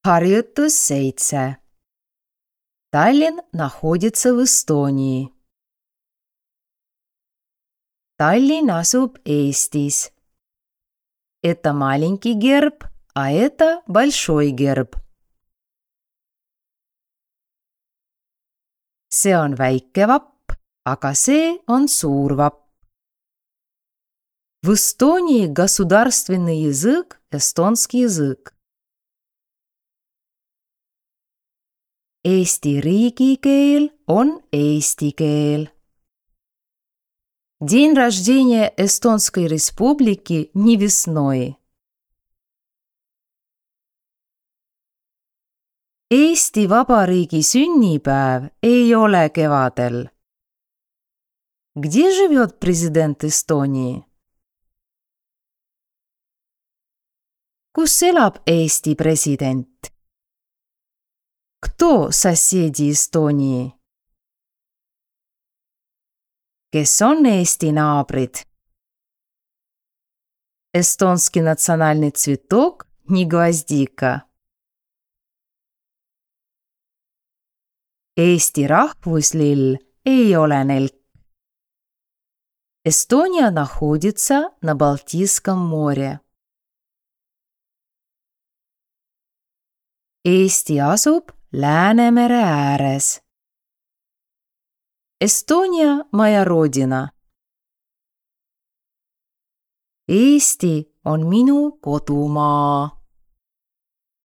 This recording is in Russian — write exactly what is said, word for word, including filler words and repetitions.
Harjutus seitse. Tallinn находится в Эстонии. Tallinn asub Eestis. Это маленький герб, а это большой герб. See on väike vapp, aga see on suur vapp. В Эстонии государственный язык – эстонский язык. Eesti riigikeel on eesti keel. День рождения Эстонской Республики не весной. Eesti Vabariigi sünnipäev ei ole kevadel. Где живет президент Эстонии? Kus elab Eesti president? Кто соседи Эстонии? Kes on Eesti naabrid? Эстонский национальный цветок не гвоздика. Eesti rahvuslill ei ole nelk. Эстония находится на Балтийском море. Eesti asub Läänemere ääres. Estonia – моя родина. Eesti on minu kodumaa.